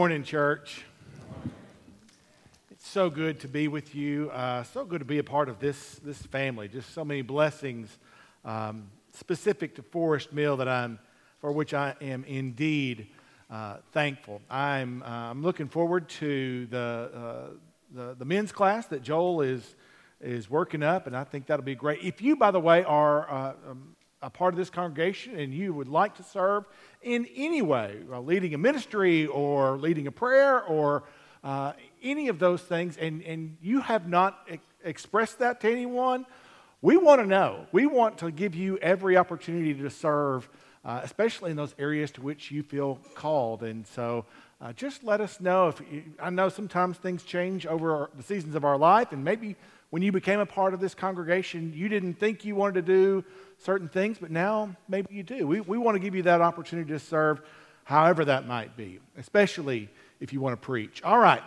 Morning, church. It's so good to be with you. So good to be a part of this family. Just so many blessings specific to Forest Mill for which I am indeed thankful. I'm looking forward to the men's class that Joel is working up, and I think that'll be great. If you, by the way, are a part of this congregation and you would like to serve in any way, leading a ministry or leading a prayer or any of those things, and you have not expressed that to anyone, we want to know. We want to give you every opportunity to serve, especially in those areas to which you feel called. And so just let us know. I know sometimes things change over the seasons of our life, and maybe when you became a part of this congregation, you didn't think you wanted to do certain things, but now maybe you do. We want to give you that opportunity to serve however that might be, especially if you want to preach. All right.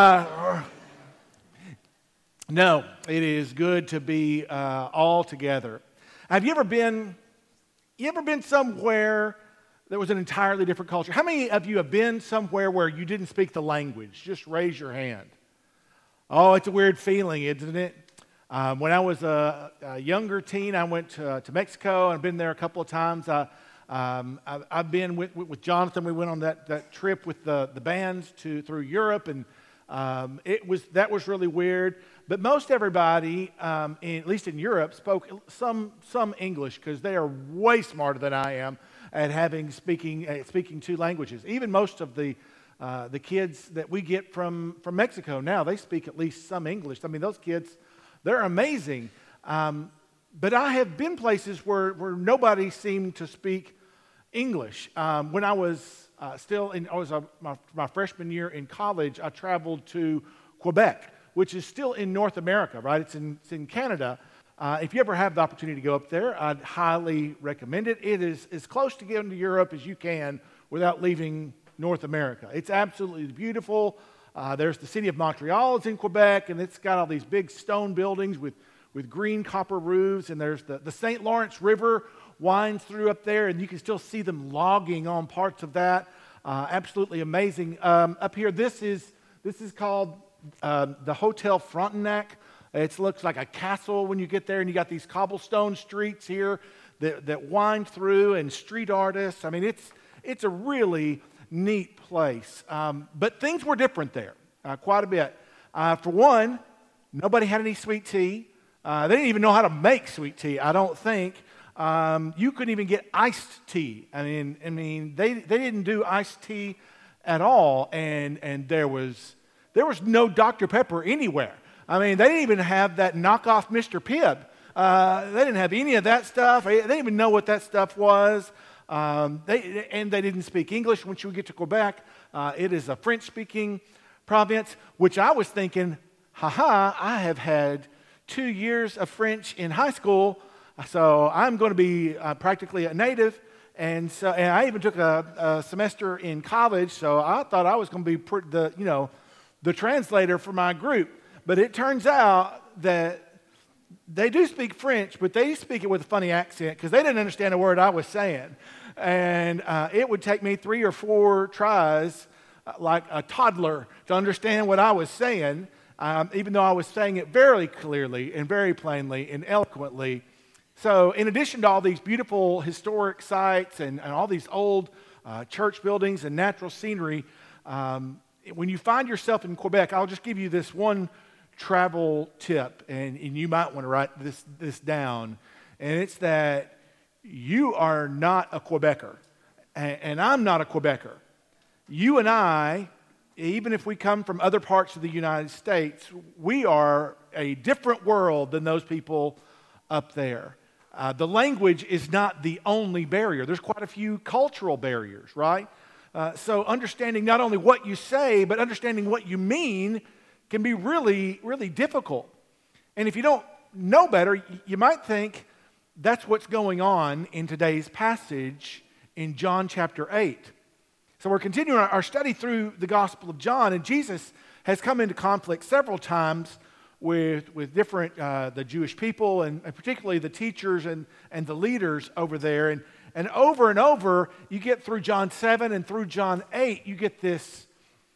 No, it is good to be all together. Have you ever been somewhere that was an entirely different culture? How many of you have been somewhere where you didn't speak the language? Just raise your hand. Oh, it's a weird feeling, isn't it? When I was a younger teen, I went to Mexico, and I've been there a couple of times. I've been with Jonathan. We went on that trip with the bands through Europe, and that was really weird. But most everybody, at least in Europe, spoke some English because they are way smarter than I am at speaking two languages. Even most of the kids that we get from Mexico now, they speak at least some English. I mean, those kids, they're amazing. But I have been places where nobody seemed to speak English. When I was my freshman year in college, I traveled to Quebec, which is still in North America, right? It's in Canada. If you ever have the opportunity to go up there, I'd highly recommend it. It is as close to getting to Europe as you can without leaving North America. It's absolutely beautiful. There's the city of Montreal is in Quebec, and it's got all these big stone buildings with green copper roofs, and there's the St. Lawrence River winds through up there, and you can still see them logging on parts of that. Absolutely amazing. Up here, this is called the Hotel Frontenac. It looks like a castle when you get there, and you got these cobblestone streets here that wind through, and street artists. I mean, it's a really neat place. But things were different there quite a bit. For one, nobody had any sweet tea. They didn't even know how to make sweet tea, I don't think. You couldn't even get iced tea. I mean, they didn't do iced tea at all, and there was no Dr. Pepper anywhere. I mean, they didn't even have that knockoff Mr. Pibb. They didn't have any of that stuff. They didn't even know what that stuff was. They didn't speak English. Once you get to Quebec, it is a French-speaking province, which I was thinking, I have had 2 years of French in high school, so I'm going to be practically a native. And I even took a semester in college, so I thought I was going to be the translator for my group. But it turns out that they do speak French, but they speak it with a funny accent because they didn't understand a word I was saying. And it would take me 3 or 4 tries, like a toddler, to understand what I was saying, even though I was saying it very clearly and very plainly and eloquently. So in addition to all these beautiful historic sites and all these old church buildings and natural scenery, when you find yourself in Quebec, I'll just give you this one travel tip, and you might want to write this down, and it's that you are not a Quebecer, and I'm not a Quebecer. You and I, even if we come from other parts of the United States, we are a different world than those people up there. The language is not the only barrier. There's quite a few cultural barriers, right? So understanding not only what you say, but understanding what you mean can be really, really difficult. And if you don't know better, you might think that's what's going on in today's passage in John chapter 8. So we're continuing our study through the Gospel of John, and Jesus has come into conflict several times with different, the Jewish people, and particularly the teachers and the leaders over there. And over, you get through John 7 and through John 8, you get this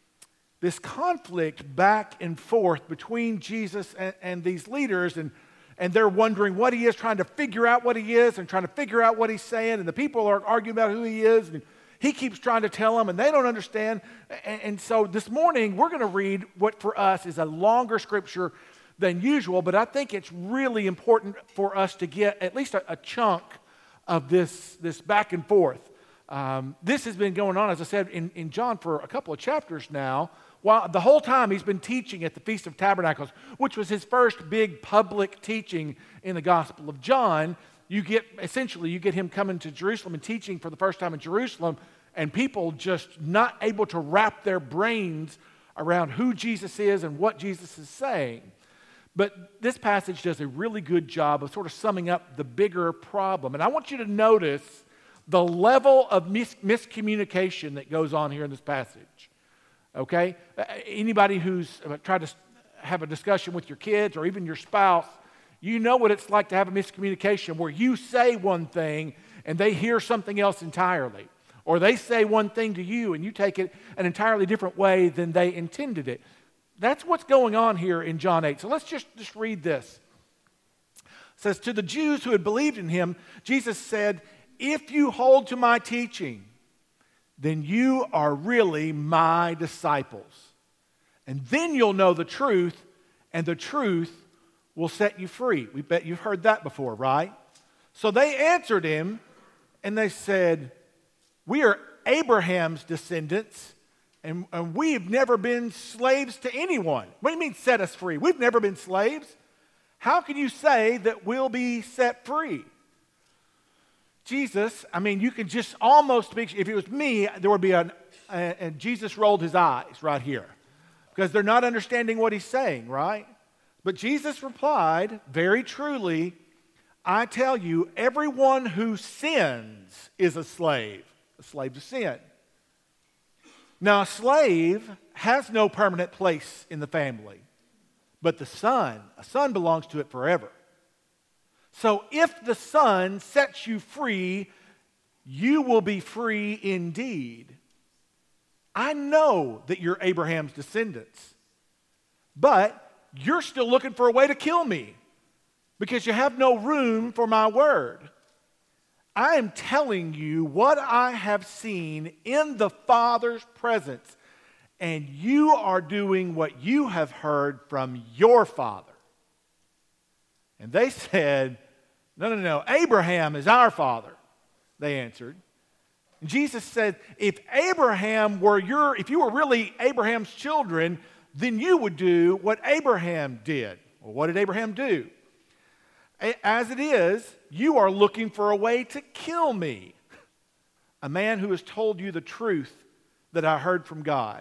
this conflict back and forth between Jesus and these leaders, and they're wondering what he is, trying to figure out what he is and trying to figure out what he's saying, and the people are arguing about who he is, and he keeps trying to tell them, and they don't understand. And so this morning, we're going to read what for us is a longer scripture than usual, but I think it's really important for us to get at least a chunk of this back and forth. This has been going on, as I said, in John for a couple of chapters now, while the whole time he's been teaching at the Feast of Tabernacles, which was his first big public teaching in the Gospel of John. You get him coming to Jerusalem and teaching for the first time in Jerusalem, and people just not able to wrap their brains around who Jesus is and what Jesus is saying. But this passage does a really good job of sort of summing up the bigger problem. And I want you to notice the level of miscommunication that goes on here in this passage. Okay? Anybody who's tried to have a discussion with your kids or even your spouse, you know what it's like to have a miscommunication where you say one thing and they hear something else entirely. Or they say one thing to you and you take it an entirely different way than they intended it. That's what's going on here in John 8. So let's just read this. It says, to the Jews who had believed in him, Jesus said, if you hold to my teaching, then you are really my disciples. And then you'll know the truth, and the truth will set you free. We bet you've heard that before, right? So they answered him, and they said, we are Abraham's descendants, and we've never been slaves to anyone. What do you mean set us free? We've never been slaves. How can you say that we'll be set free? Jesus, you can just almost speak, if it was me, there would be and Jesus rolled his eyes right here because they're not understanding what he's saying, right? But Jesus replied, very truly, I tell you, everyone who sins is a slave to sin. Now, a slave has no permanent place in the family, but a son belongs to it forever. So if the Son sets you free, you will be free indeed. I know that you're Abraham's descendants, but you're still looking for a way to kill me because you have no room for my word. I am telling you what I have seen in the Father's presence, and you are doing what you have heard from your father. And they said, no, Abraham is our father, they answered. And Jesus said, if you were really Abraham's children, then you would do what Abraham did. Well, what did Abraham do? As it is, you are looking for a way to kill me, a man who has told you the truth that I heard from God.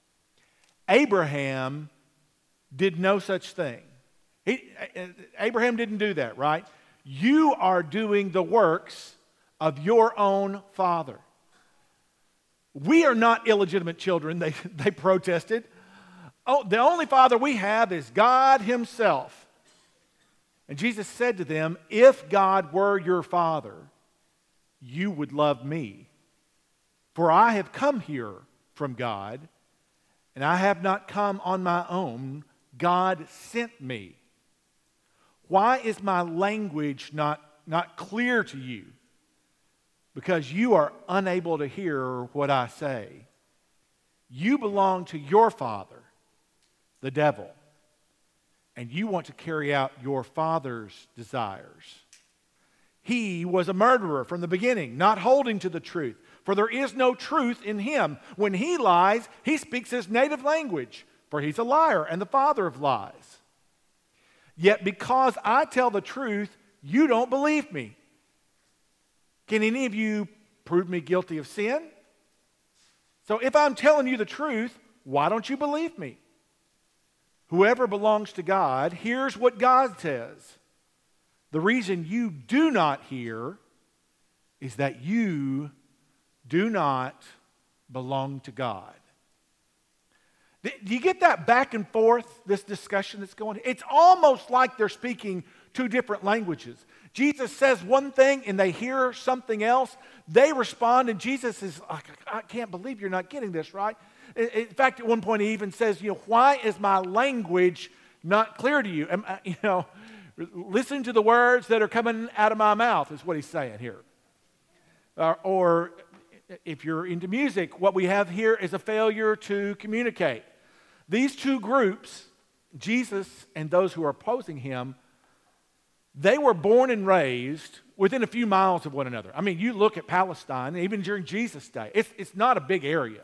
Abraham did no such thing. Abraham didn't do that, right? You are doing the works of your own father. We are not illegitimate children, they protested. Oh, the only father we have is God himself. And Jesus said to them, if God were your father, you would love me. For I have come here from God, and I have not come on my own. God sent me. Why is my language not clear to you? Because you are unable to hear what I say. You belong to your father, the devil, and you want to carry out your father's desires. He was a murderer from the beginning, not holding to the truth, for there is no truth in him. When he lies, he speaks his native language, for he's a liar and the father of lies. Yet because I tell the truth, you don't believe me. Can any of you prove me guilty of sin? So if I'm telling you the truth, why don't you believe me? Whoever belongs to God hears what God says. The reason you do not hear is that you do not belong to God. Do you get that back and forth, this discussion that's going on? It's almost like they're speaking two different languages. Jesus says one thing and they hear something else. They respond and Jesus is like, I can't believe you're not getting this, right? In fact, at one point he even says, why is my language not clear to you? Listen to the words that are coming out of my mouth is what he's saying here. Or if you're into music, what we have here is a failure to communicate. These two groups, Jesus and those who are opposing him, they were born and raised within a few miles of one another. I mean, you look at Palestine, even during Jesus' day, it's not a big area.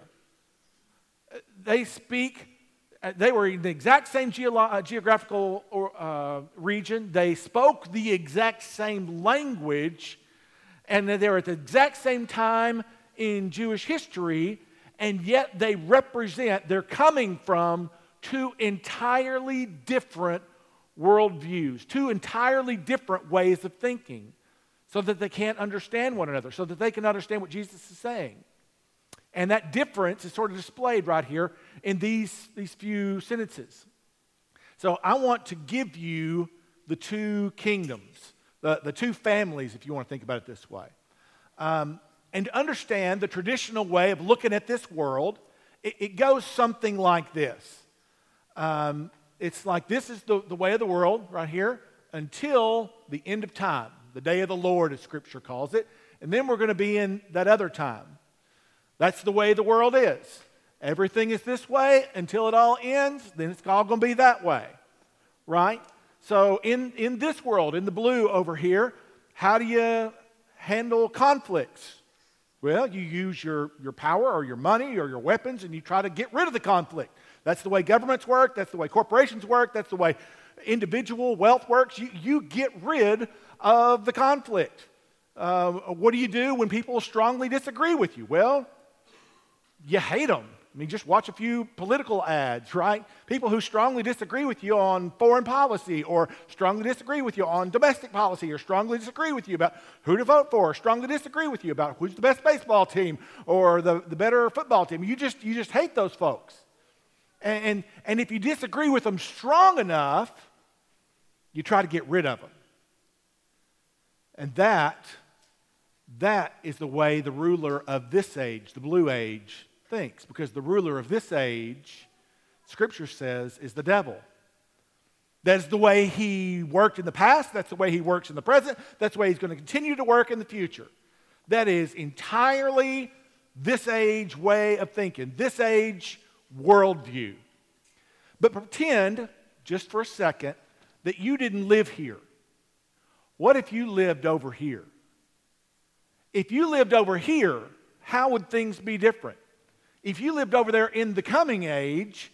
They were in the exact same geographical region. They spoke the exact same language, and they were at the exact same time in Jewish history, and yet they're coming from two entirely different worldviews, two entirely different ways of thinking, so that they can't understand one another, so that they can understand what Jesus is saying. And that difference is sort of displayed right here in these few sentences. So I want to give you the two kingdoms, the two families, if you want to think about it this way. And to understand the traditional way of looking at this world, it goes something like this. It's like this is the way of the world right here until the end of time, the day of the Lord, as Scripture calls it. And then we're going to be in that other time. That's the way the world is. Everything is this way until it all ends, then it's all going to be that way, right? So in this world, in the blue over here, how do you handle conflicts? Well, you use your power or your money or your weapons and you try to get rid of the conflict. That's the way governments work. That's the way corporations work. That's the way individual wealth works. You get rid of the conflict. What do you do when people strongly disagree with you? Well, you hate them. I mean, just watch a few political ads, right? People who strongly disagree with you on foreign policy or strongly disagree with you on domestic policy or strongly disagree with you about who to vote for or strongly disagree with you about who's the best baseball team or the better football team. You just hate those folks. And if you disagree with them strong enough, you try to get rid of them. And that is the way the ruler of this age, the blue age, thinks. Because the ruler of this age, Scripture says, is the devil. That's the way he worked in the past. That's the way he works in the present. That's the way he's going to continue to work in the future. That is entirely this age way of thinking, this age worldview. But pretend, just for a second, that you didn't live here. What if you lived over here? If you lived over here, how would things be different? If you lived over there in the coming age,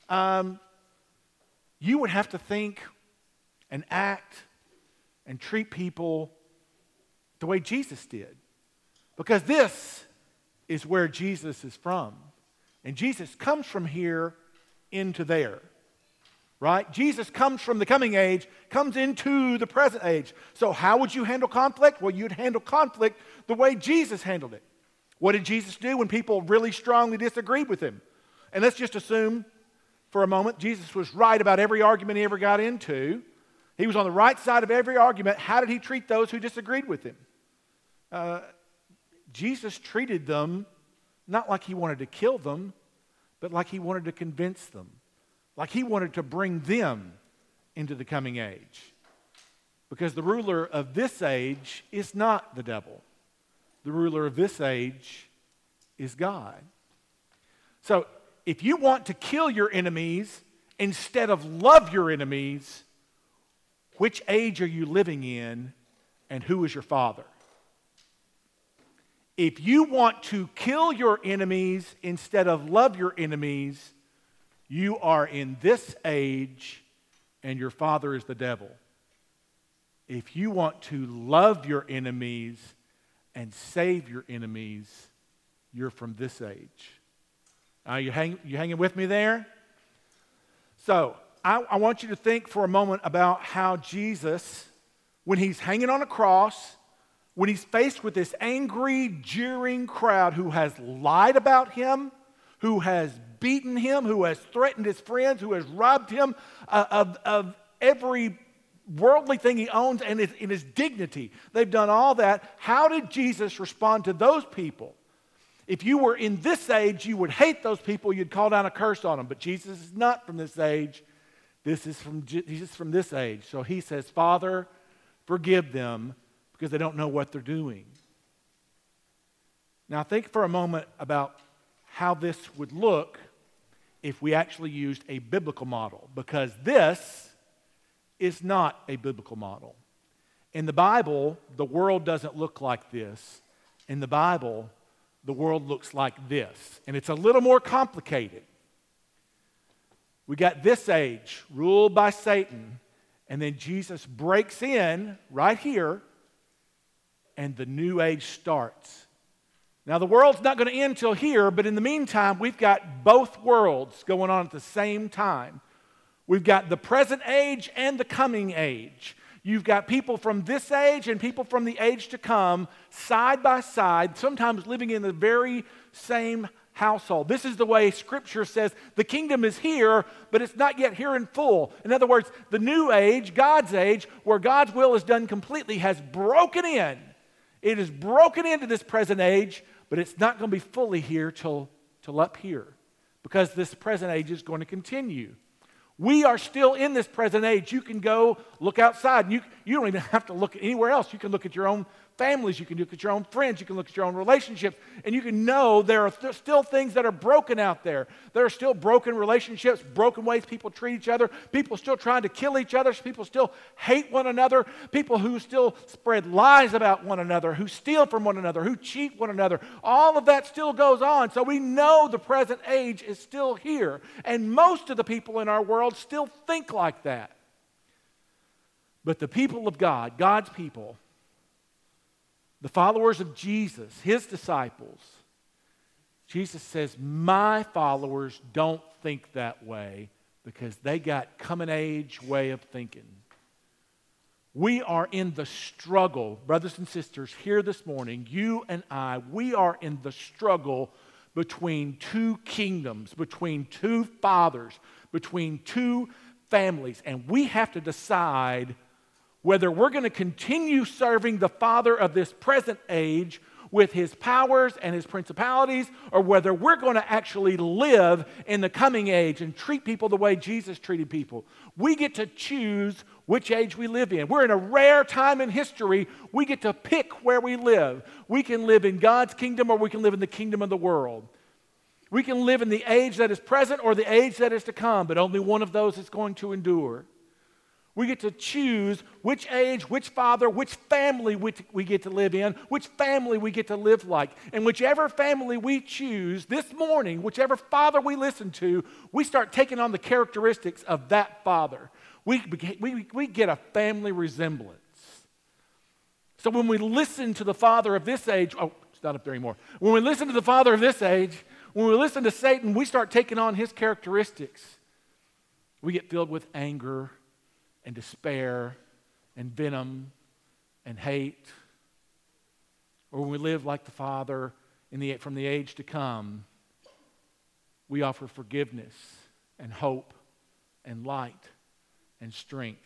you would have to think and act and treat people the way Jesus did. Because this is where Jesus is from. And Jesus comes from here into there. Right? Jesus comes from the coming age, comes into the present age. So how would you handle conflict? Well, you'd handle conflict the way Jesus handled it. What did Jesus do when people really strongly disagreed with him? And let's just assume for a moment Jesus was right about every argument he ever got into. He was on the right side of every argument. How did he treat those who disagreed with him? Jesus treated them not like he wanted to kill them, but like he wanted to convince them. Like he wanted to bring them into the coming age. Because the ruler of this age is not the devil. The ruler of this age is God. So if you want to kill your enemies instead of love your enemies, which age are you living in and who is your father? If you want to kill your enemies instead of love your enemies, you are in this age and your father is the devil. If you want to love your enemies and save your enemies, you're from this age. You hanging with me there? So I want you to think for a moment about how Jesus, when he's hanging on a cross, when he's faced with this angry, jeering crowd who has lied about him, who has beaten him, who has threatened his friends, who has robbed him of every worldly thing he owns and in his dignity. They've done all that. How did Jesus respond to those people? If you were in this age, you would hate those people, you'd call down a curse on them. But Jesus is not from this age. Jesus is from this age. So he says, Father, forgive them because they don't know what they're doing. Now think for a moment about how this would look if we actually used a biblical model, because this is not a biblical model. In the Bible, the world doesn't look like this. In the Bible, the world looks like this, and it's a little more complicated. We got this age ruled by Satan, and then Jesus breaks in right here, and the new age starts. Now, the world's not going to end till here, but in the meantime, we've got both worlds going on at the same time. We've got the present age and the coming age. You've got people from this age and people from the age to come, side by side, sometimes living in the very same household. This is the way Scripture says the kingdom is here, but it's not yet here in full. In other words, the new age, God's age, where God's will is done completely, has broken in. It is broken into this present age, but it's not going to be fully here till up here, because this present age is going to continue. We are still in this present age. You can go look outside. You don't even have to look anywhere else. You can look at your own families. You can look at your own friends. You can look at your own relationships. And you can know there are still things that are broken out there. There are still broken relationships, broken ways people treat each other, people still trying to kill each other, people still hate one another, people who still spread lies about one another, who steal from one another, who cheat one another. All of that still goes on. So we know the present age is still here. And most of the people in our world still think like that. But the people of God, God's people, the followers of Jesus, his disciples, Jesus says, my followers don't think that way because they got coming age way of thinking. We are in the struggle, brothers and sisters, here this morning, you and I, we are in the struggle between two kingdoms, between two fathers, between two families, and we have to decide whether we're going to continue serving the father of this present age with his powers and his principalities, or whether we're going to actually live in the coming age and treat people the way Jesus treated people. We get to choose which age we live in. We're in a rare time in history. We get to pick where we live. We can live in God's kingdom, or we can live in the kingdom of the world. We can live in the age that is present or the age that is to come, but only one of those is going to endure. We get to choose which age, which father, which family we get to live in, which family we get to live like. And whichever family we choose this morning, whichever father we listen to, we start taking on the characteristics of that father. We get a family resemblance. So when we listen to the father of this age, it's not up there anymore. When we listen to the father of this age, when we listen to Satan, we start taking on his characteristics. We get filled with anger and despair and venom and hate. Or when we live like the Father from the age to come, we offer forgiveness and hope and light and strength.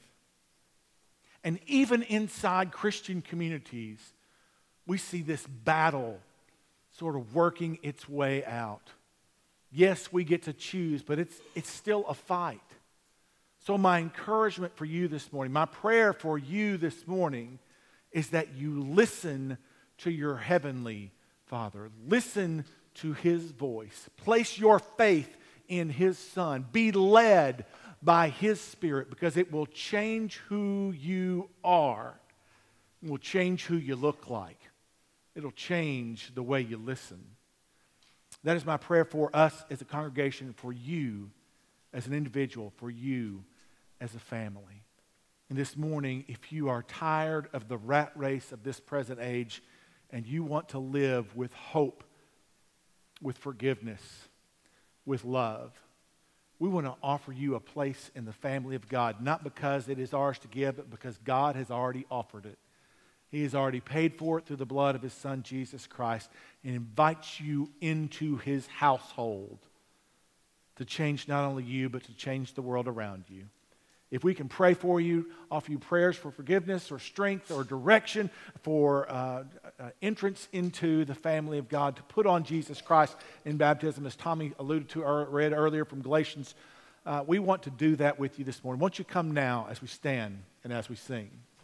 And even inside Christian communities, we see this battle sort of working its way out. Yes, we get to choose, but it's still a fight. So my encouragement for you this morning, my prayer for you this morning is that you listen to your heavenly Father. Listen to his voice. Place your faith in his Son. Be led by his Spirit, because it will change who you are. It will change who you look like. It'll change the way you listen. That is my prayer for us as a congregation, for you as an individual, for you as a family. And this morning, if you are tired of the rat race of this present age and you want to live with hope, with forgiveness, with love, we want to offer you a place in the family of God, not because it is ours to give, but because God has already offered it. He has already paid for it through the blood of his Son, Jesus Christ, and invites you into his household to change not only you, but to change the world around you. If we can pray for you, offer you prayers for forgiveness or strength or direction for entrance into the family of God, to put on Jesus Christ in baptism, as Tommy alluded to or read earlier from Galatians, we want to do that with you this morning. Won't you come now as we stand and as we sing?